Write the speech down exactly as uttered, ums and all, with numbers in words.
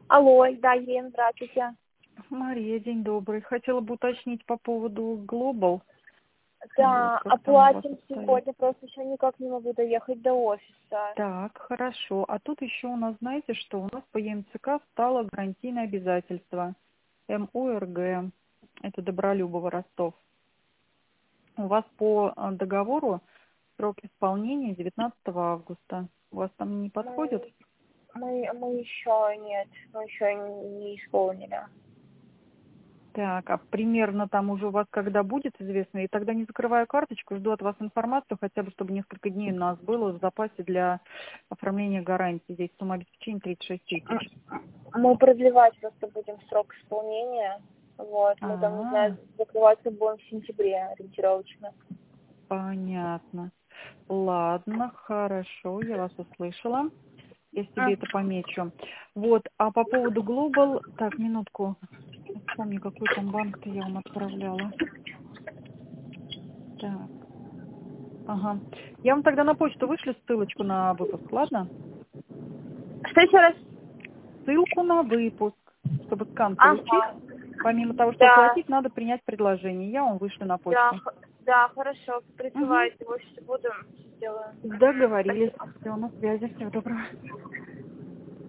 Алло, да, Елена, здравствуйте. Мария, день добрый. Хотела бы уточнить по поводу Global. Да, Вот, как там у вас оплатим обстоит. сегодня, просто еще никак не могу доехать до офиса. Так, хорошо. А тут еще у нас, знаете, что у нас по ЕМЦК стало гарантийное обязательство. МОРГ. Это Добролюбово, Ростов. У вас по э, договору срок исполнения девятнадцатого августа. У вас там не подходит? Мы, мы, мы еще нет, мы еще не исполнили. Так, а примерно там уже у вас когда будет известно? И тогда не закрываю карточку, жду от вас информацию, хотя бы чтобы несколько дней у нас было в запасе для оформления гарантии. Здесь сумма обеспечения тридцать шесть тысяч. Мы продлевать просто будем срок исполнения. Вот, мы там, не А, знаю, закрываться будем в сентябре ориентировочно. понятно. Ладно, хорошо, я вас услышала. Я себе это помечу. Вот, а по поводу Global, так, минутку. Сейчас помню, какой там банк-то я вам отправляла. Так, ага. Я вам тогда на почту вышлю ссылочку на выпуск, ладно? Что еще раз? Ссылку на выпуск, чтобы скан получить. Ага, Помимо того, что да, оплатить, надо принять предложение. Я вам вышлю на да, почту. х- да, хорошо, Угу. присылайте, в офисе буду, сделаю. Договорились. Спасибо. Все, на связи. Всего доброго.